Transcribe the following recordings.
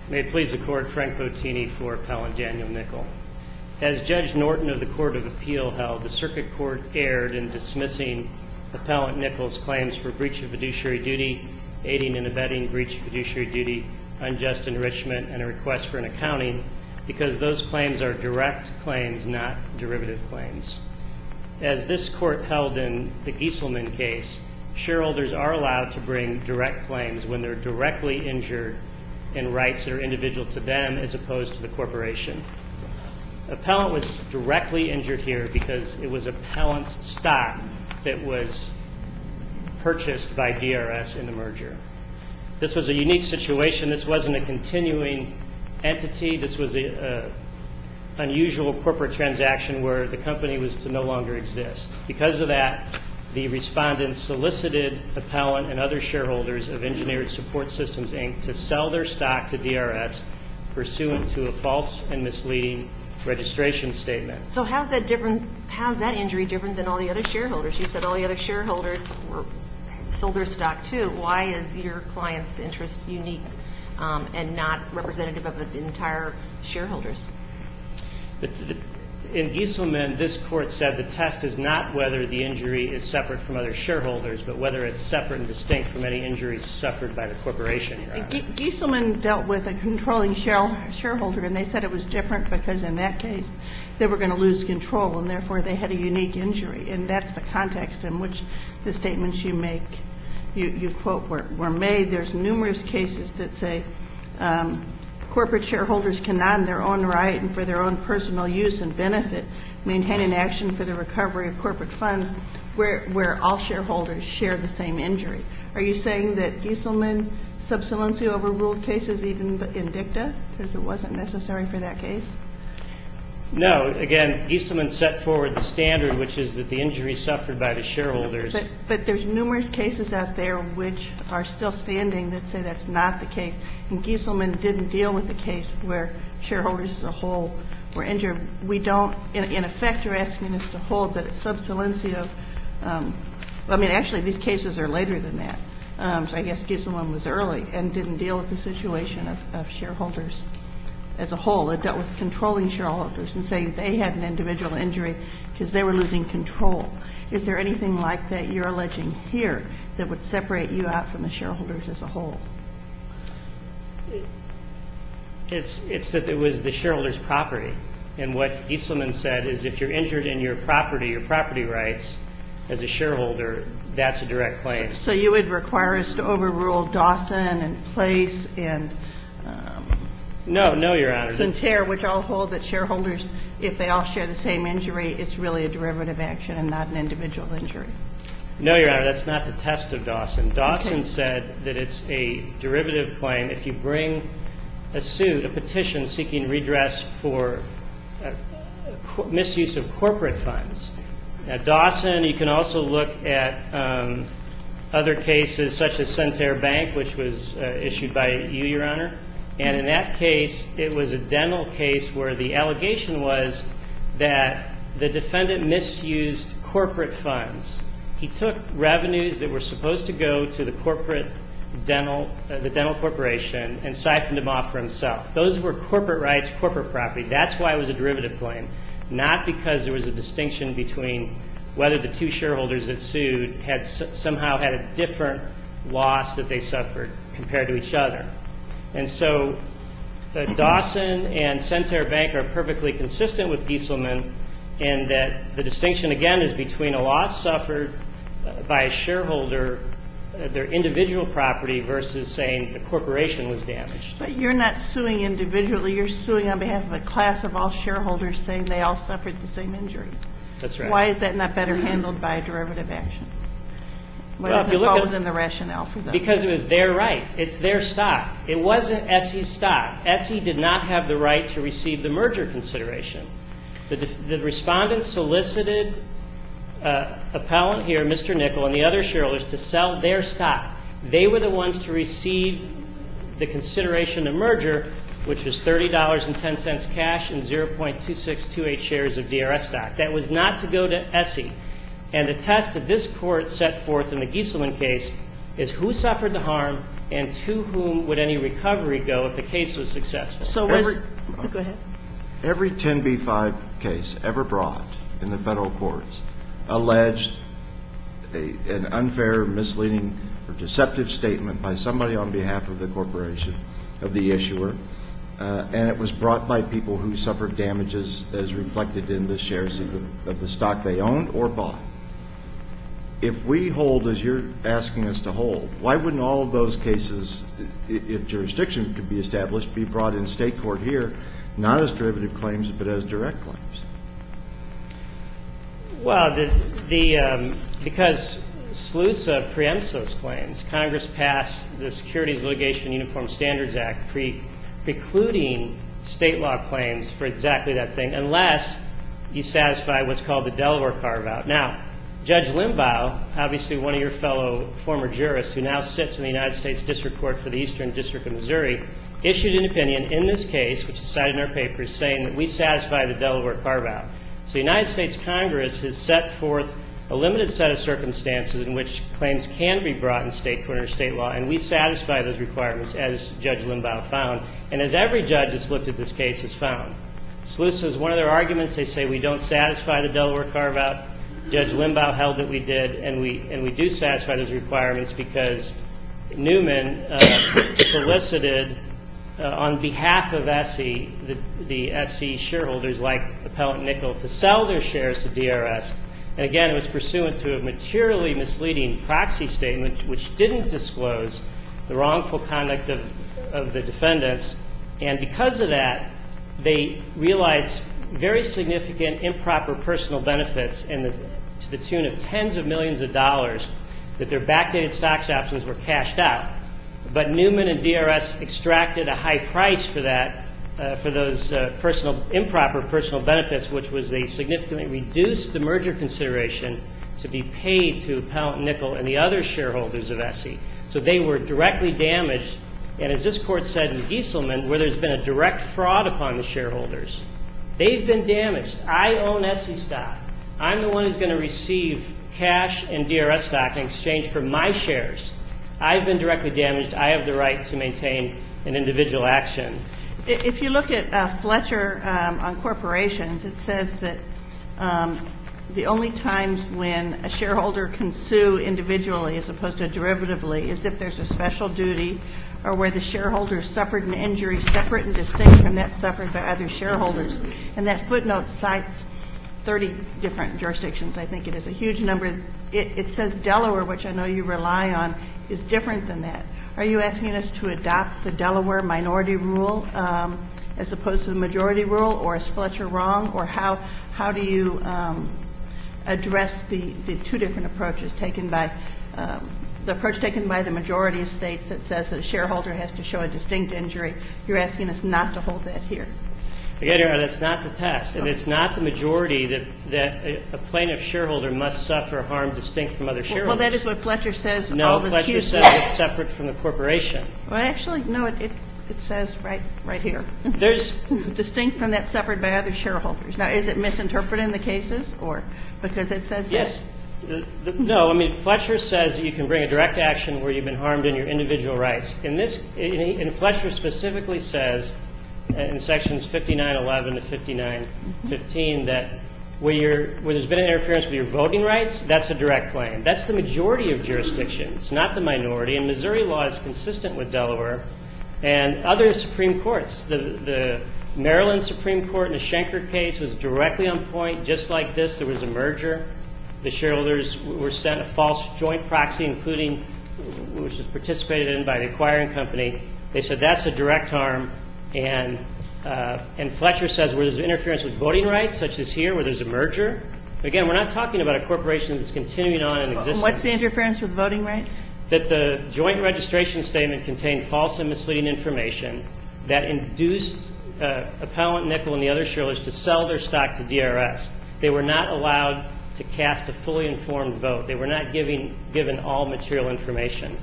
May it please the Court, Frank Bottini for Appellant Daniel Nickel. As Judge Norton of the Court of Appeal held, the Circuit Court erred in dismissing Appellant Nickel's claims for breach of fiduciary duty, aiding and abetting breach of fiduciary duty, unjust enrichment, and a request for an accounting because those claims are direct claims, not derivative claims. As this Court held in the Gieselman case, shareholders are allowed to bring direct claims when they're directly injured in rights that are individual to them as opposed to the corporation. Appellant was directly injured here because it was appellant's stock that was purchased by DRS in the merger. This was a unique situation. This wasn't a continuing entity. This was an unusual corporate transaction where the company was to no longer exist. Because of that, the respondents solicited appellant and other shareholders of Engineered Support Systems, Inc. to sell their stock to DRS pursuant to a false and misleading registration statement. So how's that injury different than all the other shareholders? You said all the other shareholders sold their stock too. Why is your client's interest unique and not representative of the entire shareholders? In Gieselman, this Court said the test is not whether the injury is separate from other shareholders, but whether it's separate and distinct from any injuries suffered by the corporation. Gieselman dealt with a controlling shareholder, and they said it was different because in that case they were going to lose control, and therefore they had a unique injury. And that's the context in which the statements you make, you quote, were made. There's numerous cases that say corporate shareholders cannot in their own right and for their own personal use and benefit maintain an action for the recovery of corporate funds where all shareholders share the same injury. Are you saying that Gieselman sub saliencio overruled cases even in dicta because it wasn't necessary for that case? No. Again, Gieselman set forward the standard, which is that the injury suffered by the shareholders. But there's numerous cases out there which are still standing that say that's not the case. And Gieselman didn't deal with a case where shareholders as a whole were injured. We don't, in effect, you're asking us to hold that it's sub saliencio. I mean, actually, these cases are later than that. So I guess Gieselman was early and didn't deal with the situation of shareholders as a whole. It dealt with controlling shareholders and saying they had an individual injury because they were losing control. Is there anything like that you're alleging here that would separate you out from the shareholders as a whole? It's that it was the shareholders' property. And what Gieselman said is if you're injured in your property rights as a shareholder, that's a direct claim. So you would require us to overrule Dawson and Place and No, Your Honor. Santerre, which all hold that shareholders, if they all share the same injury, it's really a derivative action and not an individual injury. No, Your Honor, that's not the test of Dawson. Dawson said that it's a derivative claim if you bring a suit, a petition seeking redress for misuse of corporate funds. Now, Dawson, you can also look at other cases such as Santerre Bank, which was issued by you, Your Honor. And in that case, it was a dental case where the allegation was that the defendant misused corporate funds. He took revenues that were supposed to go to the dental corporation and siphoned them off for himself. Those were corporate rights, corporate property. That's why it was a derivative claim, not because there was a distinction between whether the two shareholders that sued had somehow had a different loss that they suffered compared to each other. And so Dawson and Santerre Bank are perfectly consistent with Gieselman in that the distinction, again, is between a loss suffered by a shareholder, their individual property, versus saying the corporation was damaged. But you're not suing individually. You're suing on behalf of a class of all shareholders saying they all suffered the same injury. That's right. Why is that not better handled by a derivative action? What does it fall within the rationale for that? Because it was their right. It's their stock. It wasn't SE's stock. SE did not have the right to receive the merger consideration. The respondents solicited appellant here, Mr. Nickel, and the other shareholders to sell their stock. They were the ones to receive the consideration of merger, which was $30.10 cash and 0.2628 shares of DRS stock. That was not to go to SE. And the test that this court set forth in the Gieselman case is who suffered the harm and to whom would any recovery go if the case was successful? So go ahead. Every 10b-5 case ever brought in the federal courts alleged an unfair, misleading, or deceptive statement by somebody on behalf of the corporation, of the issuer, and it was brought by people who suffered damages as reflected in the shares of the stock they owned or bought. If we hold as you're asking us to hold, why wouldn't all of those cases, if jurisdiction could be established, be brought in state court here, not as derivative claims but as direct claims? Well, because SLUSA preempts those claims, Congress passed the Securities Litigation Uniform Standards Act precluding state law claims for exactly that thing, unless you satisfy what's called the Delaware carve-out. Now, Judge Limbaugh, obviously one of your fellow former jurists who now sits in the United States District Court for the Eastern District of Missouri, issued an opinion in this case, which is cited in our papers, saying that we satisfy the Delaware carve-out. So the United States Congress has set forth a limited set of circumstances in which claims can be brought in state court or state law, and we satisfy those requirements, as Judge Limbaugh found, and as every judge that's looked at this case has found. SLUSA is one of their arguments. They say we don't satisfy the Delaware carve-out. Judge Limbaugh held that we did, and we do satisfy those requirements because Newman solicited on behalf of SE, the SE shareholders like Appellant Nickel, to sell their shares to DRS. And again, it was pursuant to a materially misleading proxy statement which didn't disclose the wrongful conduct of the defendants. And because of that, they realized very significant improper personal benefits to the tune of tens of millions of dollars that their backdated stock options were cashed out. But Newman and DRS extracted a high price for that, for those improper personal benefits, which was they significantly reduced the merger consideration to be paid to Appellant Nickel and the other shareholders of SE. So they were directly damaged. And as this court said in Gieselman, where there's been a direct fraud upon the shareholders, they've been damaged. I own SE stock. I'm the one who's going to receive cash and DRS stock in exchange for my shares. I've been directly damaged. I have the right to maintain an individual action. If you look at Fletcher on corporations, it says that the only times when a shareholder can sue individually as opposed to derivatively is if there's a special duty or where the shareholder suffered an injury separate and distinct from that suffered by other shareholders. And that footnote cites 30 different jurisdictions. I think it is a huge number. It says Delaware, which I know you rely on, is different than that. Are you asking us to adopt the Delaware minority rule as opposed to the majority rule, or is Fletcher wrong, or how do you address the two different approaches taken by the approach taken by the majority of states that says that a shareholder has to show a distinct injury? You're asking us not to hold that here. Again, Your Honor, that's not the test, and it's not the majority that a plaintiff shareholder must suffer harm distinct from other shareholders. Well, that is what Fletcher says. No, Fletcher says it's separate from the corporation. Well, actually, no, it says right here. There's distinct from that suffered by other shareholders. Now, is it misinterpreted in the cases, or because it says yes. that? No, I mean, Fletcher says that you can bring a direct action where you've been harmed in your individual rights. And Fletcher specifically says in sections 5911 to 5915 that where there's been an interference with your voting rights, that's a direct claim. That's the majority of jurisdictions, not the minority. And Missouri law is consistent with Delaware and other Supreme Courts. The Maryland Supreme Court in the Schenker case was directly on point. Just like this, there was a merger. The shareholders were sent a false joint proxy, including which was participated in by the acquiring company. They said that's a direct harm. And Fletcher says where there's interference with voting rights, such as here, where there's a merger. Again, we're not talking about a corporation that's continuing on in existence. What's the interference with voting rights? That the joint registration statement contained false and misleading information that induced Appellant Nickel and the other shareholders to sell their stock to DRS. They were not allowed to cast a fully informed vote. They were not given all material information.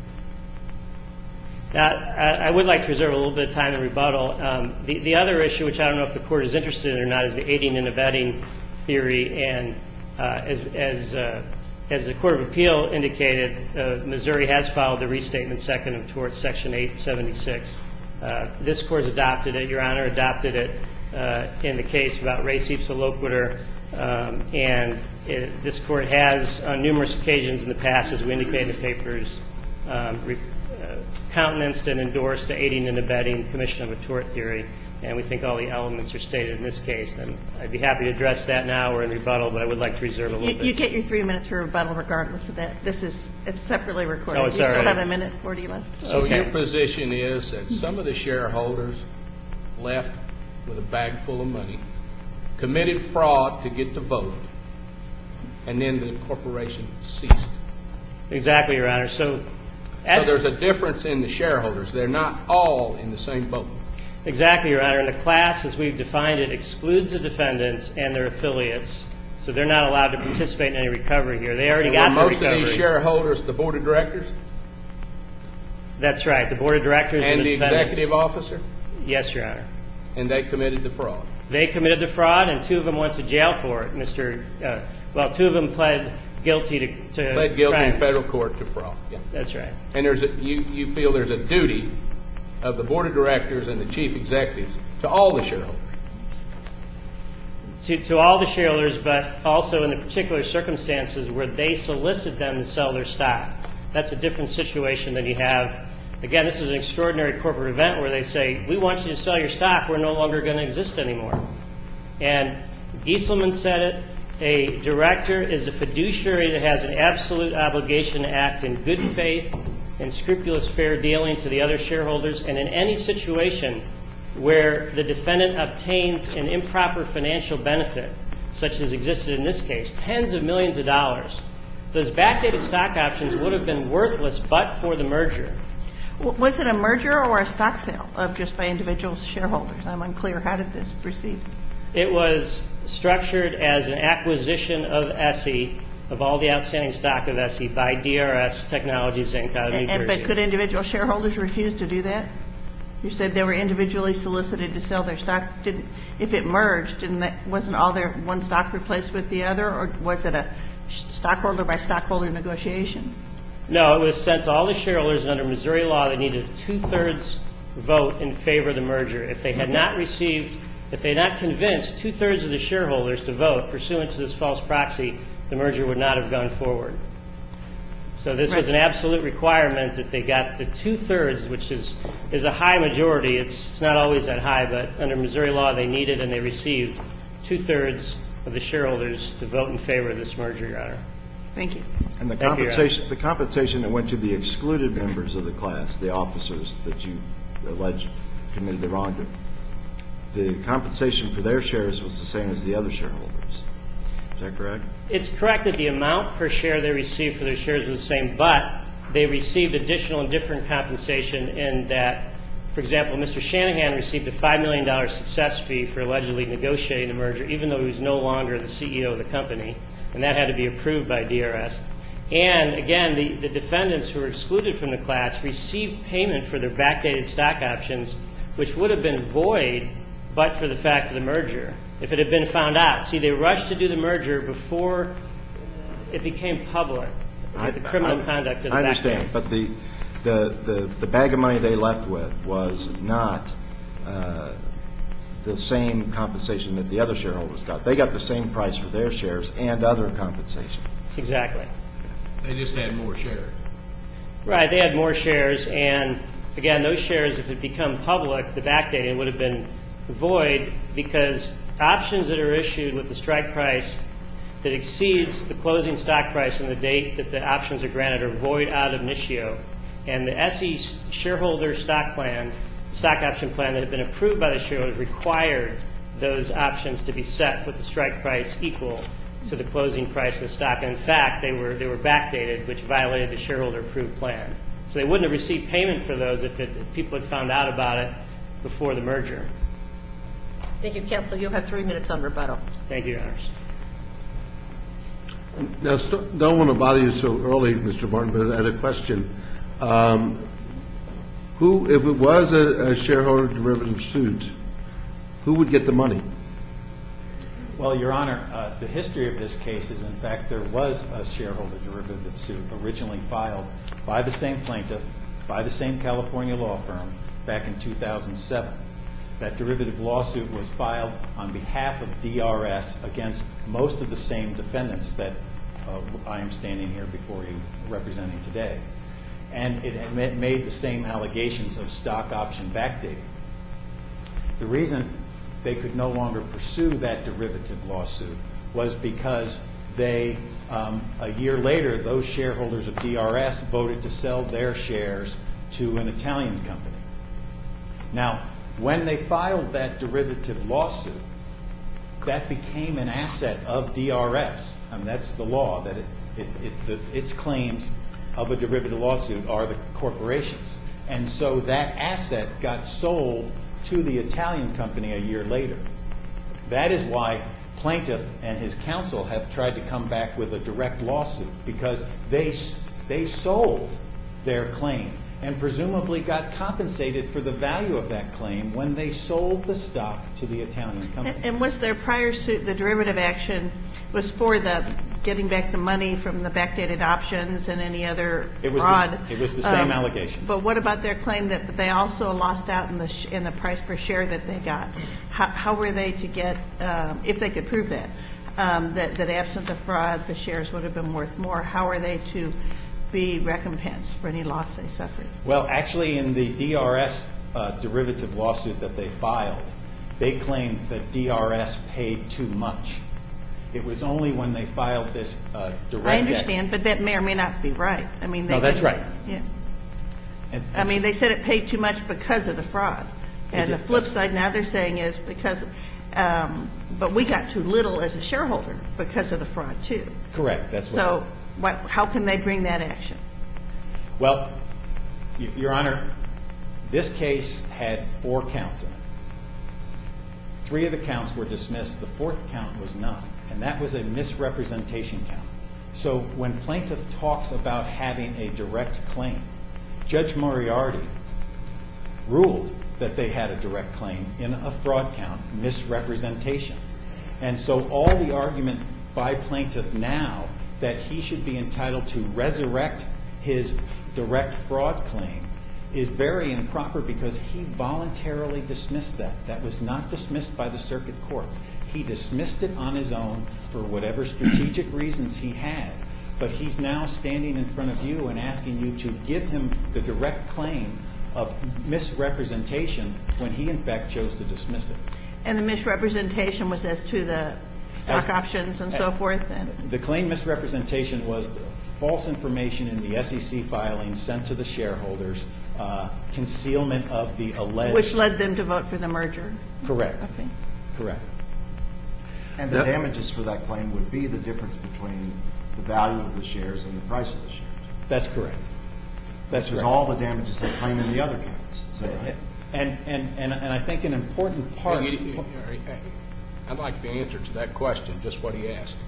Now, I would like to reserve a little bit of time in rebuttal. The other issue, which I don't know if the Court is interested in or not, is the aiding and abetting theory. And as as the Court of Appeal indicated, Missouri has followed the Restatement Second of Torts, Section 876. This Court has adopted it, Your Honor, adopted it in the case about res ipsa loquitur, and this Court has, on numerous occasions in the past, as we indicated in the papers, countenanced and endorsed the aiding and abetting commission of a tort theory, and we think all the elements are stated in this case. And I'd be happy to address that now or in rebuttal, but I would like to reserve a little bit. You get your 3 minutes for rebuttal regardless of that. It's separately recorded. Oh, it's you all still right. have a minute 40 left. So Okay. your position is that some of the shareholders left with a bag full of money, committed fraud to get the vote, and then the corporation ceased. Exactly, Your Honor. So there's a difference in the shareholders. They're not all in the same boat. Exactly, Your Honor. And the class, as we've defined it, excludes the defendants and their affiliates, so they're not allowed to participate in any recovery here. They already got the recovery. Most of these shareholders, the board of directors? That's right. The board of directors and the defendants. Executive officer? Yes, Your Honor. And they committed the fraud? They committed the fraud, and 2 of them went to jail for it. 2 of them pled guilty to Pled guilty crimes. in federal court to fraud. Yeah. That's right. And you feel there's a duty of the board of directors and the chief executives to all the shareholders? To all the shareholders, but also in the particular circumstances where they solicit them to sell their stock. That's a different situation than you have. Again, this is an extraordinary corporate event where they say, we want you to sell your stock, we're no longer going to exist anymore. And Gieselman said it, a director is a fiduciary that has an absolute obligation to act in good faith and scrupulous fair dealing to the other shareholders, and in any situation where the defendant obtains an improper financial benefit, such as existed in this case, tens of millions of dollars, those backdated stock options would have been worthless but for the merger. Was it a merger or a stock sale of just by individual shareholders? I'm unclear. How did this proceed? It was structured as an acquisition of SE, of all the outstanding stock of SE, by DRS Technologies Inc. out of New Jersey. But could individual shareholders refuse to do that? You said they were individually solicited to sell their stock. If it merged, wasn't all their one stock replaced with the other, or was it a stockholder by stockholder negotiation? No, it was sent to all the shareholders, and under Missouri law, they needed a 2/3 vote in favor of the merger. If they had not convinced 2/3 of the shareholders to vote pursuant to this false proxy, the merger would not have gone forward. So this was an absolute requirement that they got the 2/3, which is a high majority. It's not always that high, but under Missouri law, they needed and they received 2/3 of the shareholders to vote in favor of this merger, Your Honor. Thank you. And the compensation that went to the excluded members of the class, the officers that you allege committed the wrongdoing, the compensation for their shares was the same as the other shareholders. Is that correct? It's correct that the amount per share they received for their shares was the same, but they received additional and different compensation in that, for example, Mr. Shanahan received a $5 million success fee for allegedly negotiating the merger, even though he was no longer the CEO of the company, and that had to be approved by DRS. And again, the defendants who were excluded from the class received payment for their backdated stock options, which would have been void but for the fact of the merger, if it had been found out. See, they rushed to do the merger before it became public, the criminal conduct of the backdated. I understand, but the bag of money they left with was not the same compensation that the other shareholders got. They got the same price for their shares and other compensation. Exactly. They just had more shares. Right, they had more shares, and again, those shares, if it become public, the backdating would have been void because options that are issued with the strike price that exceeds the closing stock price on the date that the options are granted are void ad initio. And the SE shareholder stock option plan that had been approved by the shareholders required those options to be set with the strike price equal to the closing price of the stock. And in fact, they were backdated, which violated the shareholder approved plan. So they wouldn't have received payment for those if people had found out about it before the merger. Thank you, counsel. You'll have 3 minutes on rebuttal. Thank you, Your Honors. Now, don't want to bother you so early, Mr. Martin, but I had a question. If it was a shareholder derivative suit, who would get the money? Well, Your Honor, the history of this case is, in fact, there was a shareholder derivative suit originally filed by the same plaintiff, by the same California law firm, back in 2007. That derivative lawsuit was filed on behalf of DRS against most of the same defendants that I am standing here before you representing today. And it had made the same allegations of stock option backdating. The reason they could no longer pursue that derivative lawsuit was because they, a year later, those shareholders of DRS voted to sell their shares to an Italian company. Now, when they filed that derivative lawsuit, that became an asset of DRS. I mean, that's the law, that its claims of a derivative lawsuit are the corporations. And so that asset got sold to the Italian company a year later. That is why plaintiff and his counsel have tried to come back with a direct lawsuit, because they sold their claim and presumably got compensated for the value of that claim when they sold the stock to the Italian company. And was their prior suit, the derivative action, was for the getting back the money from the backdated options and any other fraud? It was the same allegation. But what about their claim that they also lost out in the price per share that they got? How were they to get, if they could prove that, that absent the fraud, the shares would have been worth more? How are they to be recompensed for any loss they suffered? Well, actually, in the DRS derivative lawsuit that they filed, they claimed that DRS paid too much. It was only when they filed this direct... I understand, but that may or may not be right. I mean, no, that's right. Yeah. I mean, they said it paid too much because of the fraud. And the flip side now they're saying is because, but we got too little as a shareholder because of the fraud too. Correct. That's what. So how can they bring that action? Well, Your Honor, this case had 4 counts in it. 3 of the counts were dismissed. The 4th count was not, and that was a misrepresentation count. So when plaintiff talks about having a direct claim, Judge Moriarty ruled that they had a direct claim in a fraud count, misrepresentation. And so all the argument by plaintiff now that he should be entitled to resurrect his direct fraud claim is very improper, because he voluntarily dismissed that. That was not dismissed by the circuit court. He dismissed it on his own for whatever strategic reasons he had. But he's now standing in front of you and asking you to give him the direct claim of misrepresentation when he in fact chose to dismiss it. And the misrepresentation was as to the stock options and so forth? The claim misrepresentation was false information in the SEC filings sent to the shareholders, concealment of the alleged... Which led them to vote for the merger? Correct. Okay. Correct. And the damages for that claim would be the difference between the value of the shares and the price of the shares. That's correct. That's Which is correct. all the damages they claim in the other counts. Is that right? And I think an important part... I'd like the answer to that question, just what he asked.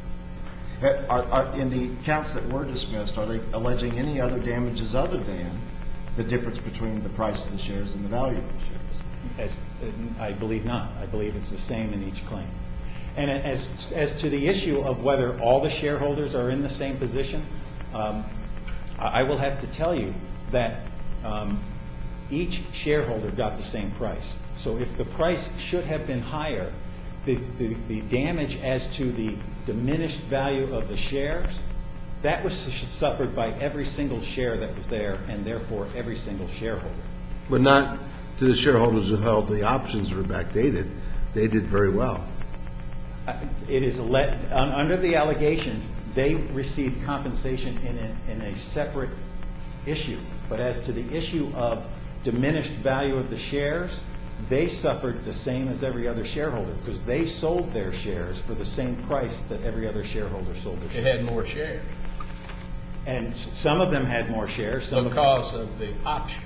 In the counts that were dismissed, are they alleging any other damages other than the difference between the price of the shares and the value of the shares? I believe not. I believe it's the same in each claim. And as to the issue of whether all the shareholders are in the same position, I will have to tell you that each shareholder got the same price. So if the price should have been higher, the damage as to the diminished value of the shares, that was suffered by every single share that was there, and therefore every single shareholder. But not to the shareholders who held the options were backdated. They did very well. It is under the allegations, they received compensation in a separate issue. But as to the issue of diminished value of the shares, they suffered the same as every other shareholder, because they sold their shares for the same price that every other shareholder sold their shares. They had more shares. And some of them had more shares. Because of the options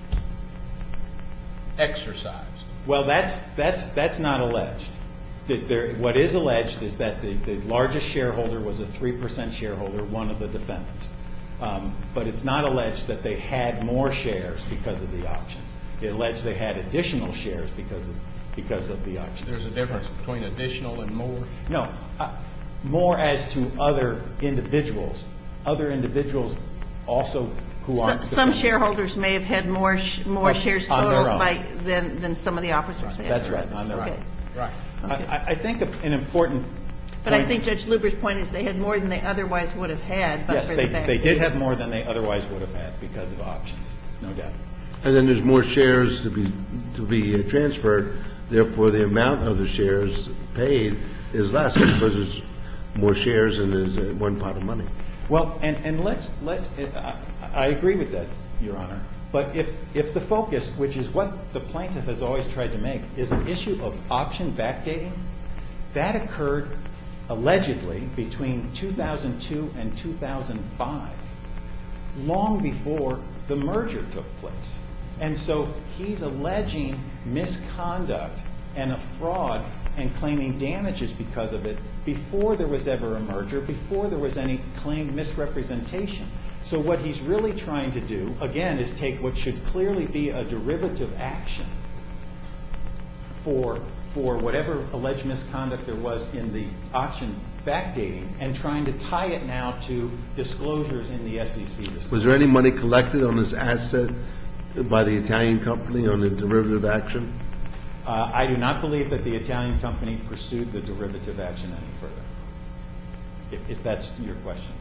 exercised. Well, that's not alleged. What is alleged is that the largest shareholder was a 3% shareholder, one of the defendants. But it's not alleged that they had more shares because of the options. It alleged they had additional shares because because of the options. There's a difference between additional and more. No, more as to other individuals. Other individuals also who aren't. Some shareholders may have had more shares on their total own. than some of the officers had. That's right, on their Okay. own. Right. Okay. I think an important But I point- think Judge Luber's point is they had more than they otherwise would have had. But Yes, for they the did backdating. have more than they otherwise would have had because of options, no doubt. And then there's more shares to be transferred, therefore the amount of the shares paid is less because there's more shares and there's one pot of money. Well, and I agree with that, Your Honor. But if the focus, which is what the plaintiff has always tried to make, is an issue of option backdating, that occurred allegedly between 2002 and 2005, long before the merger took place. And so he's alleging misconduct and a fraud and claiming damages because of it before there was ever a merger, before there was any claimed misrepresentation. So what he's really trying to do, again, is take what should clearly be a derivative action for whatever alleged misconduct there was in the option backdating and trying to tie it now to disclosures in the SEC. Was there any money collected on this asset by the Italian company on the derivative action? I do not believe that the Italian company pursued the derivative action any further, if that's your question.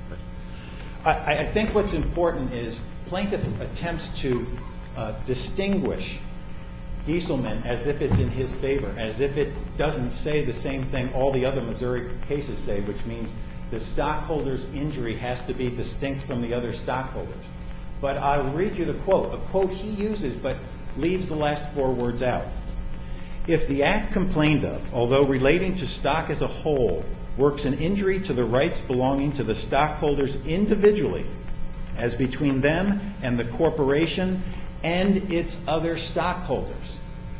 I think what's important is plaintiff attempts to distinguish Gieselman as if it's in his favor, as if it doesn't say the same thing all the other Missouri cases say, which means the stockholder's injury has to be distinct from the other stockholders. But I'll read you the quote, a quote he uses but leaves the last four words out. If the act complained of, although relating to stock as a whole, works an injury to the rights belonging to the stockholders individually, as between them and the corporation and its other stockholders.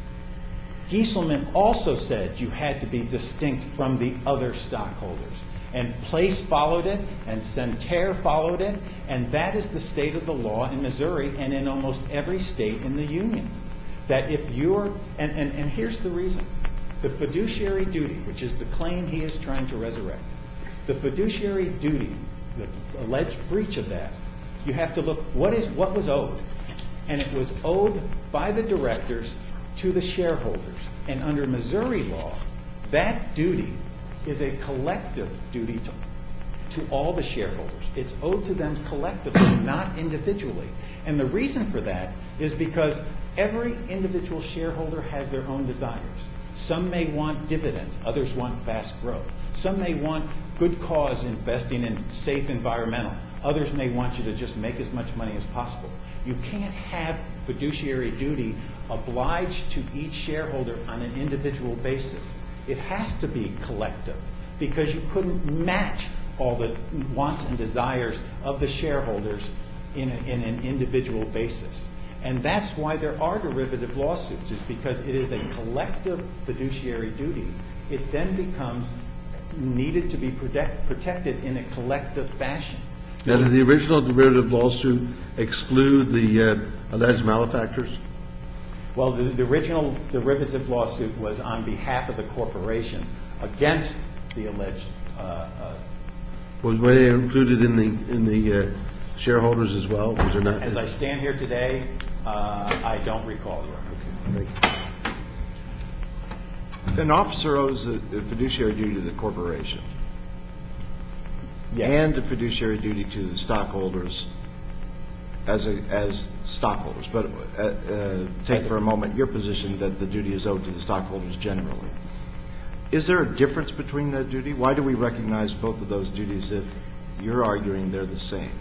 Gieselman also said you had to be distinct from the other stockholders. And Place followed it, and Santerre followed it, and that is the state of the law in Missouri and in almost every state in the Union. That if you're, and here's the reason, the fiduciary duty, which is the claim he is trying to resurrect, the fiduciary duty, the alleged breach of that, you have to look, what was owed? And it was owed by the directors to the shareholders. And under Missouri law, that duty is a collective duty to all the shareholders. It's owed to them collectively, not individually. And the reason for that is because every individual shareholder has their own desires. Some may want dividends, others want fast growth. Some may want good cause investing in safe environmental. Others may want you to just make as much money as possible. You can't have fiduciary duty obliged to each shareholder on an individual basis. It has to be collective because you couldn't match all the wants and desires of the shareholders in an individual basis. And that's why there are derivative lawsuits, is because it is a collective fiduciary duty. It then becomes needed to be protected in a collective fashion. Now, did the original derivative lawsuit exclude the alleged malefactors? Well, the original derivative lawsuit was on behalf of the corporation against the alleged. Were they included in the shareholders as well? Was there not? As I stand here today, I don't recall, Your Honor. An officer owes a fiduciary duty to the corporation. Yes. And a fiduciary duty to the stockholders as stockholders. But take for a moment your position that the duty is owed to the stockholders generally. Is there a difference between that duty? Why do we recognize both of those duties if you're arguing they're the same?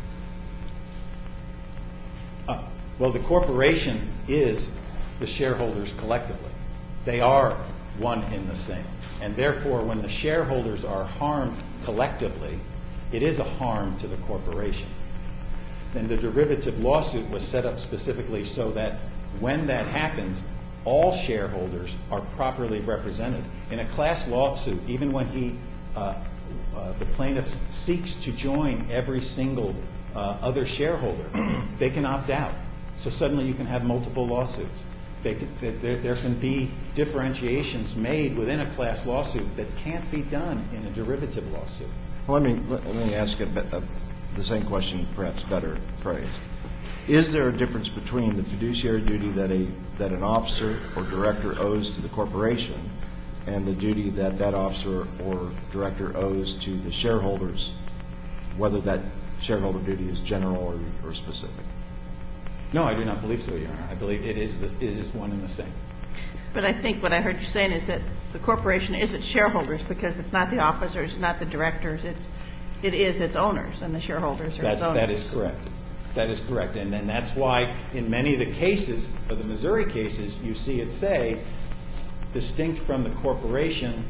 Well, the corporation is the shareholders collectively. They are one in the same. And therefore, when the shareholders are harmed collectively, it is a harm to the corporation. And the derivative lawsuit was set up specifically so that when that happens, all shareholders are properly represented. In a class lawsuit, even when the plaintiff seeks to join every single other shareholder, they can opt out. So suddenly you can have multiple lawsuits. There can be differentiations made within a class lawsuit that can't be done in a derivative lawsuit. Well, let me ask the same question, perhaps better phrased. Is there a difference between the fiduciary duty that an officer or director owes to the corporation and the duty that officer or director owes to the shareholders, whether that shareholder duty is general or specific? No, I do not believe so, Your Honor. I believe it is one and the same. But I think what I heard you saying is that the corporation isn't shareholders because it's not the officers, not the directors. It is its owners, and the shareholders are its owners. That is correct. That is correct. And then that's why in many of the cases, for the Missouri cases, you see it say, distinct from the corporation,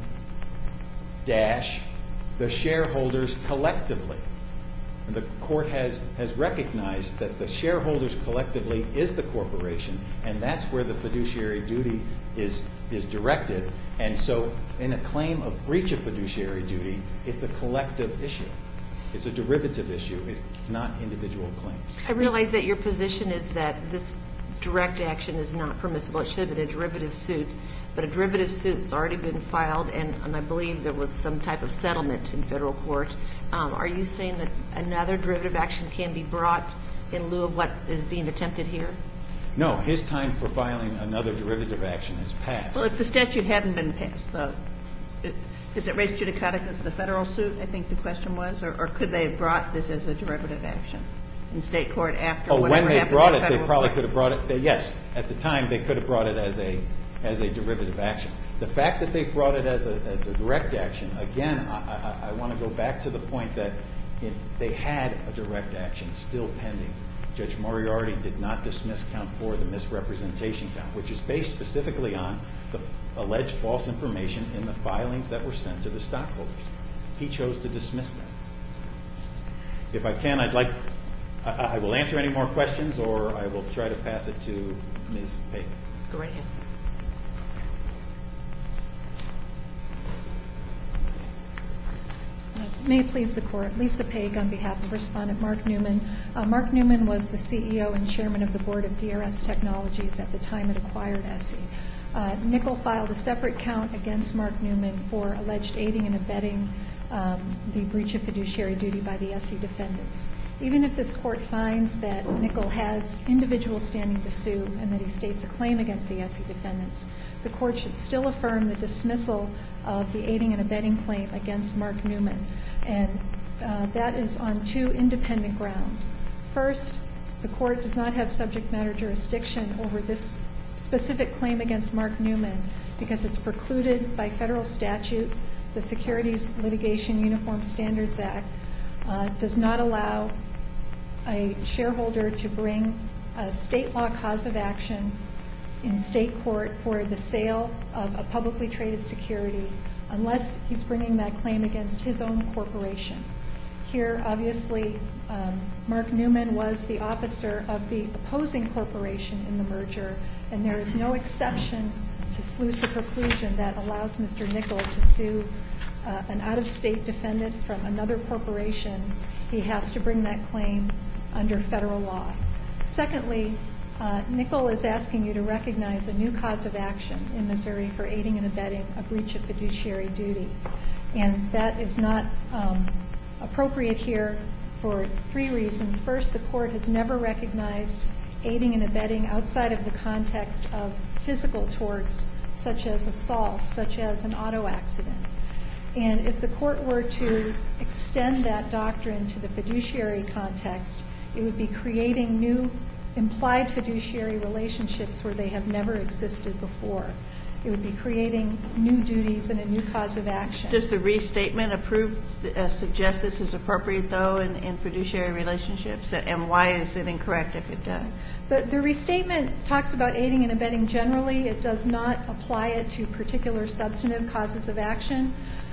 dash, the shareholders collectively. And the court has recognized that the shareholders collectively is the corporation, and that's where the fiduciary duty is directed. And so in a claim of breach of fiduciary duty, it's a collective issue. It's a derivative issue. It's not individual claims. I realize that your position is that this direct action is not permissible. It should have been a derivative suit. But a derivative suit has already been filed, and I believe there was some type of settlement in federal court. Are you saying that another derivative action can be brought in lieu of what is being attempted here? No, his time for filing another derivative action has passed. Well, if the statute hadn't been passed, though, is it res judicata because of the federal suit, I think the question was, or could they have brought this as a derivative action in state court after whatever happened in federal court? When they brought it, they probably could have brought it, yes, at the time they could have brought it as a derivative action. The fact that they brought it as a direct action, again, I want to go back to the point that they had a direct action still pending. Judge Moriarty did not dismiss count 4, the misrepresentation count, which is based specifically on the alleged false information in the filings that were sent to the stockholders. He chose to dismiss them. If I can, I will answer any more questions, or I will try to pass it to Ms. Pate. Go right ahead. May it please the Court. Lisa Paig on behalf of Respondent Mark Newman. Mark Newman was the CEO and chairman of the board of DRS Technologies at the time it acquired ESSE. Nickel filed a separate count against Mark Newman for alleged aiding and abetting the breach of fiduciary duty by the ESSE defendants. Even if this Court finds that Nickel has individual standing to sue and that he states a claim against the ESSE defendants, the Court should still affirm the dismissal of the aiding and abetting claim against Mark Newman. And that is on 2 independent grounds. First, the Court does not have subject matter jurisdiction over this specific claim against Mark Newman because it's precluded by federal statute. The Securities Litigation Uniform Standards Act does not allow a shareholder to bring a state law cause of action in state court for the sale of a publicly traded security unless he's bringing that claim against his own corporation. Here, obviously, Mark Newman was the officer of the opposing corporation in the merger, and there is no exception to SLUSA preclusion that allows Mr. Nickel to sue an out-of-state defendant from another corporation. He has to bring that claim under federal law. Secondly, Nickel is asking you to recognize a new cause of action in Missouri for aiding and abetting a breach of fiduciary duty. And that is not appropriate here for 3 reasons. First, the Court has never recognized aiding and abetting outside of the context of physical torts, such as assault, such as an auto accident. And if the Court were to extend that doctrine to the fiduciary context, it would be creating new implied fiduciary relationships where they have never existed before. It would be creating new duties and a new cause of action. Does the restatement suggest this is appropriate, though, in fiduciary relationships? And why is it incorrect if it does? The restatement talks about aiding and abetting generally. It does not apply it to particular substantive causes of action.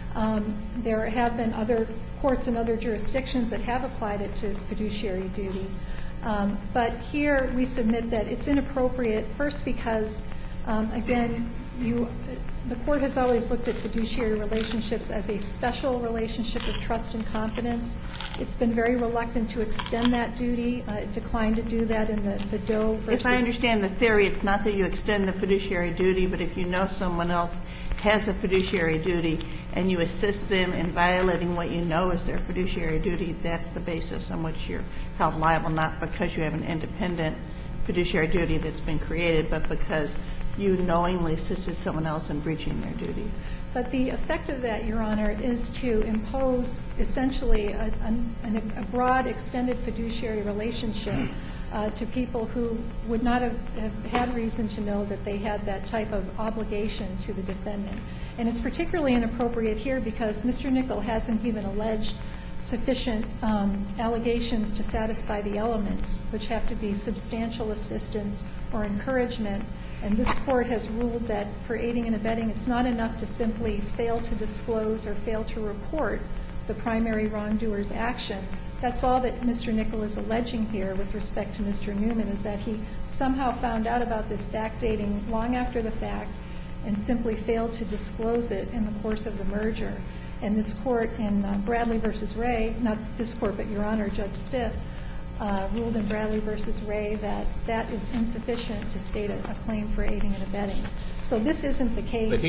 There have been other courts in other jurisdictions that have applied it to fiduciary duty. But here we submit that it's inappropriate, first because, again, the court has always looked at fiduciary relationships as a special relationship of trust and confidence. It's been very reluctant to extend that duty. It declined to do that in the Doe versus... If I understand the theory, it's not that you extend the fiduciary duty, but if you know someone else has a fiduciary duty and you assist them in violating what you know is their fiduciary duty, that's the basis on which you're held liable, not because you have an independent fiduciary duty that's been created, but because you knowingly assisted someone else in breaching their duty. But the effect of that, Your Honor, is to impose essentially a broad, extended fiduciary relationship to people who would not have had reason to know that they had that type of obligation to the defendant. And it's particularly inappropriate here because Mr. Nickel hasn't even alleged sufficient allegations to satisfy the elements, which have to be substantial assistance or encouragement. And this court has ruled that for aiding and abetting, it's not enough to simply fail to disclose or fail to report the primary wrongdoer's action. That's all that Mr. Nickel is alleging here with respect to Mr. Newman, is that he somehow found out about this backdating long after the fact and simply failed to disclose it in the course of the merger. And this court in Bradley v. Ray, not this court, but Your Honor, Judge Stiff, ruled in Bradley v. Ray that that is insufficient to state a claim for aiding and abetting. So this isn't the case. But he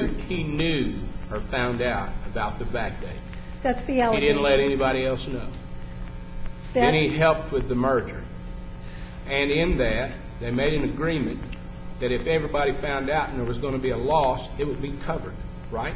knew or found out about the backdate. That's the allegation. He didn't let anybody else know. Then he helped with the merger. And in that, they made an agreement that if everybody found out and there was going to be a loss, it would be covered, right?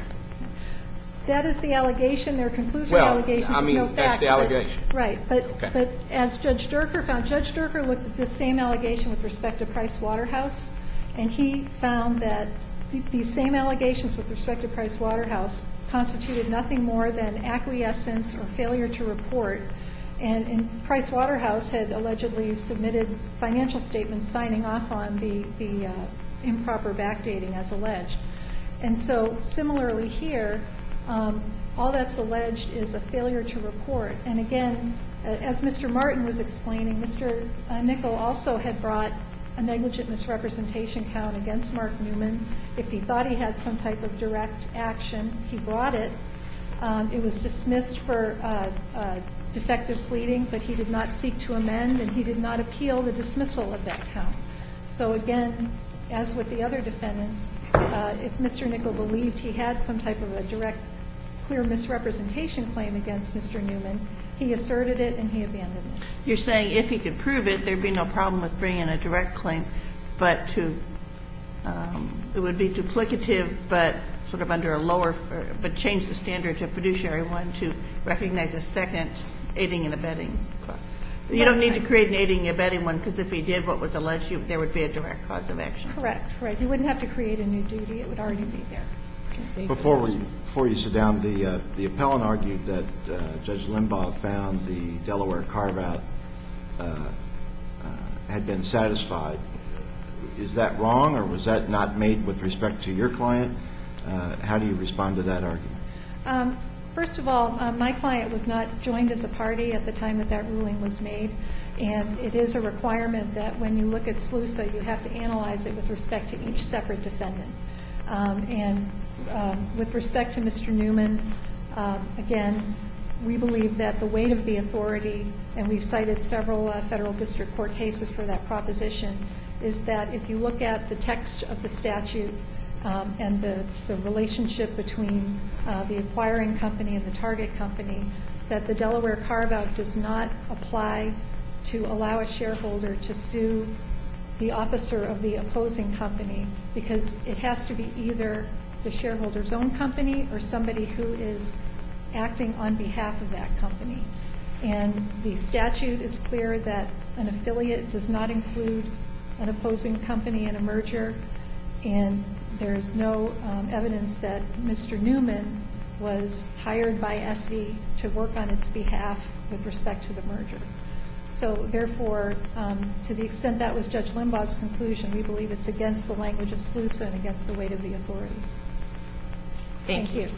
That is the allegation. There are conclusory allegations with no facts. That's the allegation. Right. But as Judge Durker found, Judge Durker looked at this same allegation with respect to Price Waterhouse, and he found that these same allegations with respect to Price Waterhouse constituted nothing more than acquiescence or failure to report. And Price Waterhouse had allegedly submitted financial statements signing off on the improper backdating as alleged. And so similarly here, all that's alleged is a failure to report. And again, as Mr. Martin was explaining, Mr. Nickel also had brought a negligent misrepresentation count against Mark Newman. If he thought he had some type of direct action, he brought it. It was dismissed for defective pleading, but he did not seek to amend, and he did not appeal the dismissal of that count. So again, as with the other defendants, if Mr. Nickel believed he had some type of a direct, clear misrepresentation claim against Mr. Newman, he asserted it and he abandoned it. You're saying if he could prove it, there'd be no problem with bringing a direct claim, but it would be duplicative, but sort of under a lower, but change the standard to fiduciary one to recognize a second aiding and abetting. You don't need to create an aiding and abetting one, because if he did what was alleged, there would be a direct cause of action. Correct. Right. You wouldn't have to create a new duty. It would already be there. Before you sit down, the appellant argued that Judge Limbaugh found the Delaware carve-out had been satisfied. Is that wrong, or was that not made with respect to your client? How do you respond to that argument? First of all, my client was not joined as a party at the time that that ruling was made, and it is a requirement that when you look at SLUSA, you have to analyze it with respect to each separate defendant. And with respect to Mr. Newman, again, we believe that the weight of the authority, and we've cited several federal district court cases for that proposition, is that if you look at the text of the statute and the relationship between the acquiring company and the target company, that the Delaware carve-out does not apply to allow a shareholder to sue the officer of the opposing company, because it has to be either the shareholder's own company or somebody who is acting on behalf of that company. And the statute is clear that an affiliate does not include an opposing company in a merger, and there's no evidence that Mr. Newman was hired by SE to work on its behalf with respect to the merger. So therefore, to the extent that was Judge Limbaugh's conclusion, we believe it's against the language of SLUSA and against the weight of the authority. Thank you.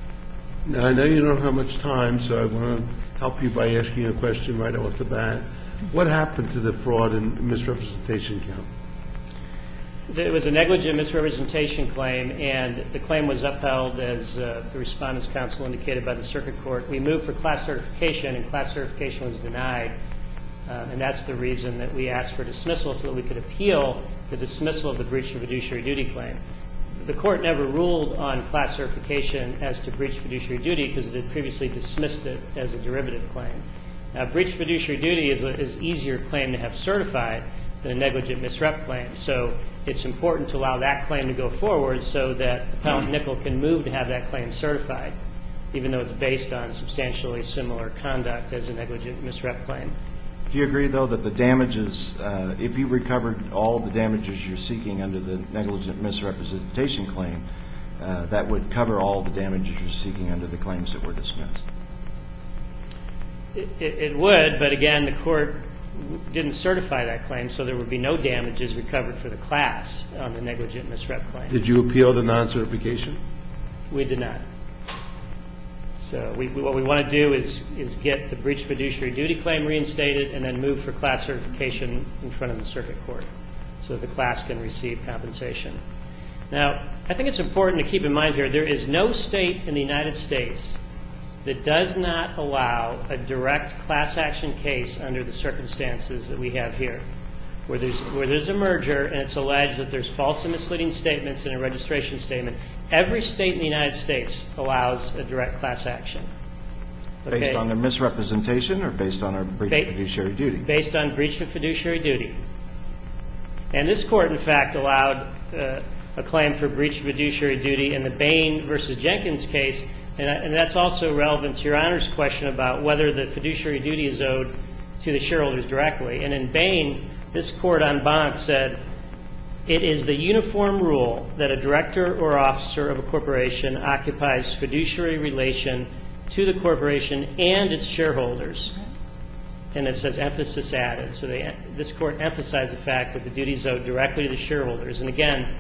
Now, I know you don't have much time, so I want to help you by asking a question right off the bat. What happened to the fraud and misrepresentation count? It was a negligent misrepresentation claim, and the claim was upheld, as the Respondents' Counsel indicated, by the Circuit Court. We moved for class certification, and class certification was denied, and that's the reason that we asked for dismissal, so that we could appeal the dismissal of the breach of fiduciary duty claim. The Court never ruled on class certification as to breach of fiduciary duty because it had previously dismissed it as a derivative claim. Now, breach of fiduciary duty is an easier claim to have certified than a negligent misrep claim. So it's important to allow that claim to go forward so that Appellant Nickel can move to have that claim certified, even though it's based on substantially similar conduct as a negligent misrep claim. Do you agree, though, that the damages, if you recovered all the damages you're seeking under the negligent misrepresentation claim, that would cover all the damages you're seeking under the claims that were dismissed? It would, but again, the Court didn't certify that claim, so there would be no damages recovered for the class on the negligent misrep claim. Did you appeal the non-certification? We did not. So what we want to do is get the breach of fiduciary duty claim reinstated and then move for class certification in front of the Circuit Court so that the class can receive compensation. Now, I think it's important to keep in mind here, there is no state in the United States that does not allow a direct class action case under the circumstances that we have here, where there's a merger and it's alleged that there's false and misleading statements in a registration statement. Every state in the United States allows a direct class action. Okay? Based on their misrepresentation or based on our breach of fiduciary duty? Based on breach of fiduciary duty. And this Court, in fact, allowed a claim for breach of fiduciary duty in the Bain versus Jenkins case, and that's also relevant to Your Honor's question about whether the fiduciary duty is owed to the shareholders directly. And in Bain, this Court en banc said, it is the uniform rule that a director or officer of a corporation occupies fiduciary relation to the corporation and its shareholders. And it says emphasis added. So this Court emphasized the fact that the duty is owed directly to the shareholders. And again,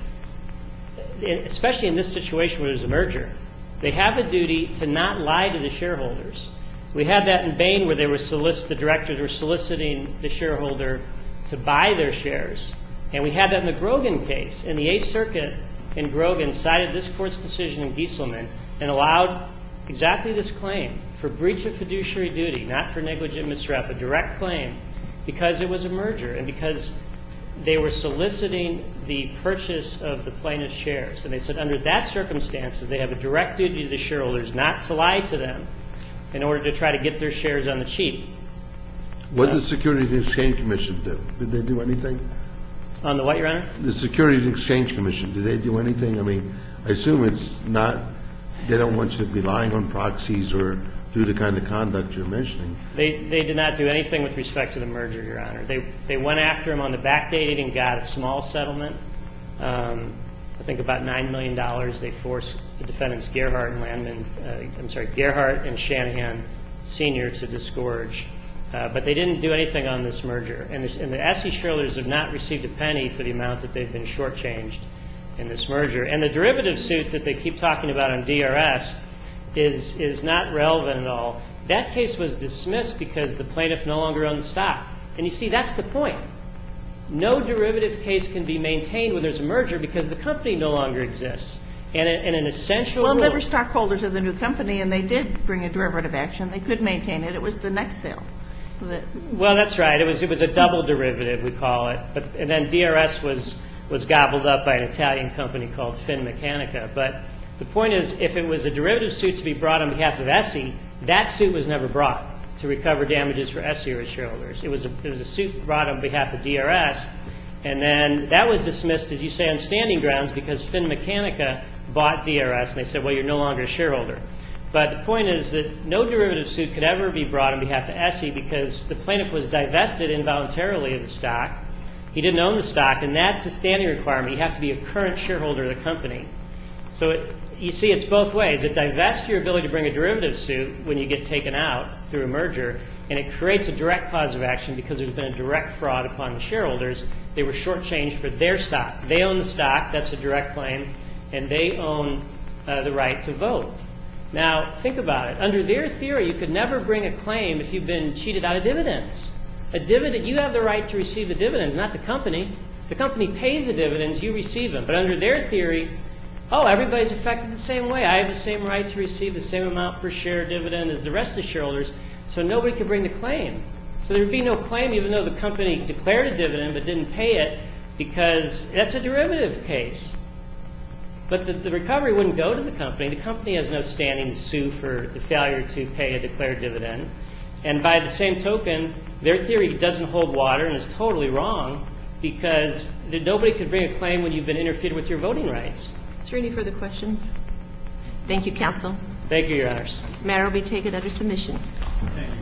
especially in this situation where there's a merger, they have a duty to not lie to the shareholders. We had that in Bain where the directors were soliciting the shareholder to buy their shares. And we had that in the Grogan case. In the Eighth Circuit in Grogan cited this Court's decision in Gieselman and allowed exactly this claim for breach of fiduciary duty, not for negligent misrep, a direct claim, because it was a merger and because they were soliciting the purchase of the plaintiff's shares. And they said under that circumstances, they have a direct duty to the shareholders not to lie to them in order to try to get their shares on the cheap. What did the Securities and Exchange Commission do? Did they do anything? On the what, Your Honor? The Securities and Exchange Commission, did they do anything? I mean, I assume it's not, they don't want you to be lying on proxies or do the kind of conduct you're mentioning. They did not do anything with respect to the merger, Your Honor. They went after him on the backdating and got a small settlement. I think about $9 million. They forced the defendants Gerhardt and Shanahan Sr. to disgorge. But they didn't do anything on this merger. And the SE shareholders have not received a penny for the amount that they've been shortchanged in this merger. And the derivative suit that they keep talking about on DRS is not relevant at all. That case was dismissed because the plaintiff no longer owned the stock. And you see, that's the point. No derivative case can be maintained when there's a merger because the company no longer exists. And an essential rule. Well, they were stockholders of the new company, and they did bring a derivative action. They could maintain it. It was the next sale. Well, that's right. It was a double derivative, we call it. And then DRS was gobbled up by an Italian company called Finmeccanica. But the point is, if it was a derivative suit to be brought on behalf of SE, that suit was never brought to recover damages for SE or its shareholders. It was a suit brought on behalf of DRS, and then that was dismissed, as you say, on standing grounds because Finmeccanica bought DRS, and they said, well, you're no longer a shareholder. But the point is that no derivative suit could ever be brought on behalf of SE because the plaintiff was divested involuntarily of the stock. He didn't own the stock, and that's the standing requirement. You have to be a current shareholder of the company. So you see, it's both ways. It divests your ability to bring a derivative suit when you get taken out through a merger, and it creates a direct cause of action because there's been a direct fraud upon the shareholders. They were shortchanged for their stock. They own the stock. That's a direct claim, and they own the right to vote. Now, think about it. Under their theory, you could never bring a claim if you've been cheated out of dividends. A dividend, you have the right to receive the dividends, not the company. The company pays the dividends, you receive them. But under their theory, everybody's affected the same way. I have the same right to receive the same amount per share dividend as the rest of the shareholders, so nobody could bring the claim. So there would be no claim even though the company declared a dividend but didn't pay it, because that's a derivative case. But the recovery wouldn't go to the company. The company has no standing to sue for the failure to pay a declared dividend. And by the same token, their theory doesn't hold water and is totally wrong, because nobody could bring a claim when you've been interfered with your voting rights. Is there any further questions? Thank you, counsel. Thank you, Your Honors. Matter will be taken under submission. Thank you.